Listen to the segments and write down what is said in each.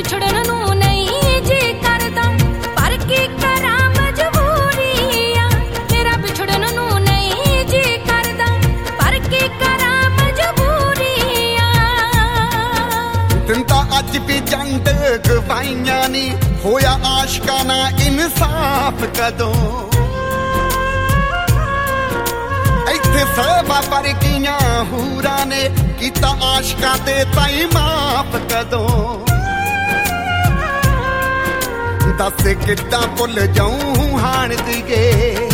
ਵਿਛੜਨ ਨੂੰ ਨਹੀਂ ਜੀ ਕਰਦਾ, ਪਰ ਕੀ ਕਰਾਂ ਮਜਬੂਰੀ ਆ। ਮੇਰਾ ਵਿਛੜਨ ਨੂੰ ਨਹੀਂ ਜੀ ਕਰਦਾ, ਪਰ ਕੀ ਕਰਾਂ ਮਜਬੂਰੀ ਆ। ਦਿਨ ਤਾਂ ਅੱਜ ਵੀ ਜੰਡ ਗਵਾਈਆਂ ਨੀ, ਹੋਇਆ ਆਸ਼ਕਾਂ ਨਾਲ ਇਨਸਾਫ ਕਦੋਂ। ਇੱਥੇ ਸਹਿਬਾ ਵਰਗੀਆਂ ਹੂਰਾਂ ਨੇ ਕੀਤਾ ਆਸ਼ਕਾਂ ਤੇ ਤਾਈਂ ਮਾਫ ਕਦੋਂ। ਦੱਸ ਕਿੱਦਾਂ ਭੁੱਲ ਜਾਊਂ ਹਾਣ ਦੀਏ,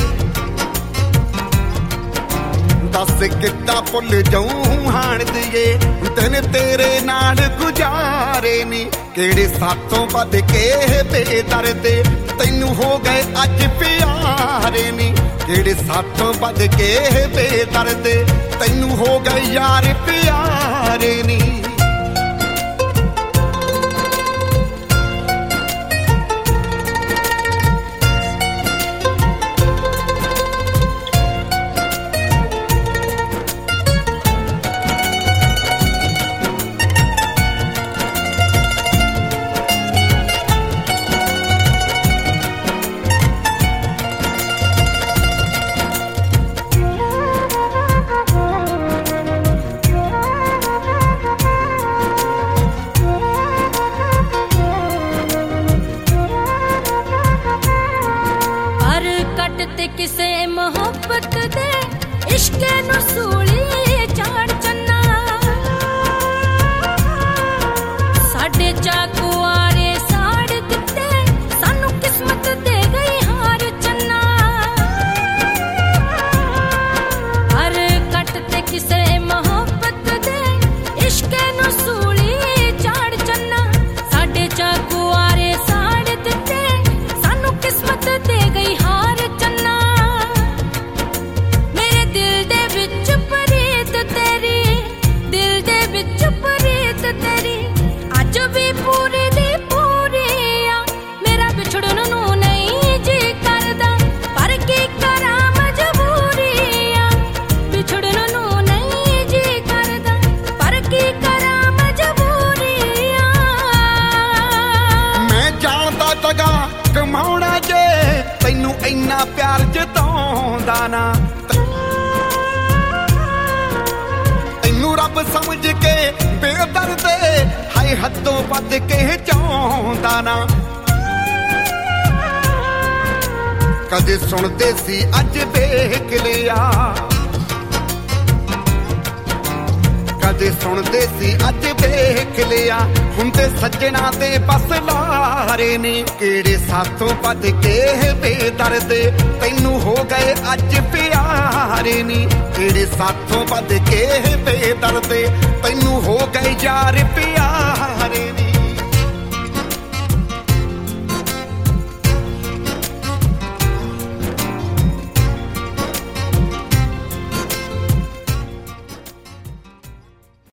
ਦੱਸ ਕਿੱਦਾਂ ਭੁੱਲ ਜਾਊਂ ਹਾਣ ਦੀਏ। ਦਿਨ ਤੇਰੇ ਨਾਲ ਗੁਜ਼ਾਰੇ ਨੀ, ਕਿਹੜੇ ਸਾਥੋਂ ਵੱਧ ਕੇ ਬੇਦਰਦੇ ਤੈਨੂੰ ਹੋ ਗਏ ਅੱਜ ਪਿਆਰੇ ਨੀ। ਕਿਹੜੇ ਸਾਥੋਂ ਵੱਧ ਕੇ ਬੇਦਰਦੇ ਤੈਨੂੰ ਹੋ ਗਏ ਯਾਰ ਪਿਆਰੇ ਨੀ। ਤੇ ਕਿਸੇ ਮੁਹੱਬਤ ਦੇ ਇਸ਼ਕੇ ਨੂੰ ਸੂਲੀ ਚਾੜ ਚੰਨਾ, ਸਾਡੇ ਚਾਕੂਆਰੇ ਸਾੜ ਦਿੱਤੇ ਸਾਨੂੰ ਕਿਸਮਤ ਦੇ ਗਈ ਹਾਰ ਚੰਨਾ। ਹਰ ਕੱਟ ਤੇ ਕਿਸੇ ਮੁਹੱਬਤ ਦੇ ਇਸ਼ਕੇ ਨੂੰ ਸੂਲੀ ਚਾੜ ਚੰਨਾ, ਸਾਡੇ ਚਾਕੂਆਰੇ ਸਾੜ ਦਿੱਤੇ ਸਾਨੂੰ ਕਿਸਮਤ ਦੇ ਗਈ ਹਾਰ ਚੰਨਾ। ਮੇਰੇ ਦਿਲ ਦੇ ਵਿੱਚ ਪ੍ਰੀਤ ਤੇਰੀ, ਦਿਲ ਦੇ ਵਿੱਚ ਪ੍ਰੀਤ ਤੇਰੀ ਅੱਜ ਵੀ ਪੂਰੀ ਦੀ ਪੂਰੀ ਆ। ਮੇਰਾ ਵਿਛੜਨ ਨੂੰ ਨਹੀਂ ਜੀ ਕਰਦਾ, ਪਰ ਕੀ ਕਰਾਂ ਮਜਬੂਰੀ ਆ। ਵਿਛੜਨ ਨੂੰ ਨਹੀਂ ਜੀ ਕਰਦਾ, ਪਰ ਕੀ ਕਰਾਂ ਮਜਬੂਰੀ ਆ। ਮੈਂ ਜਾਣਦਾ ਤਗਾ ਕਮਾਉਣਾ ਜੇ ਤੈਨੂੰ ਇੰਨਾ ਪਿਆਰ ਜਤਾਉਂਦਾ ਨਾ। ਤੈਨੂੰ ਰੱਬ ਸਮਝ ਕੇ ਬੇਦਰਦੇ ਹਾਏ ਹੱਦੋਂ ਵੱਧ ਕੇ ਚਾਹੁੰਦਾ ਨਾ। ਕਦੇ ਸੁਣਦੇ ਸੀ ਅੱਜ ਵੇਖ ਲਿਆ, ਕਦੇ ਸੁਣਦੇ ਸੀ ਅੱਜ ਵੇਖ ਲਿਆ। ਹੁਣ ਤੇ ਸੱਜਣਾ ਦੇ ਬਸ ਲਾਰੇ ਨੇ, ਕਿਹੜੇ ਸਾਥੋਂ ਵੱਧ ਕੇ ਬੇਦਰਦੇ ਤੈਨੂੰ ਹੋ ਗਏ ਅੱਜ ਪਿਆਰੇ ਨੀ। ਕਿਹੜੇ ਸਾਥੋਂ ਵੱਧ ਕੇ ਬੇਦਰਦੇ ਤੈਨੂੰ ਹੋ ਗਏ ਯਾਰ ਪਿਆਰੇ।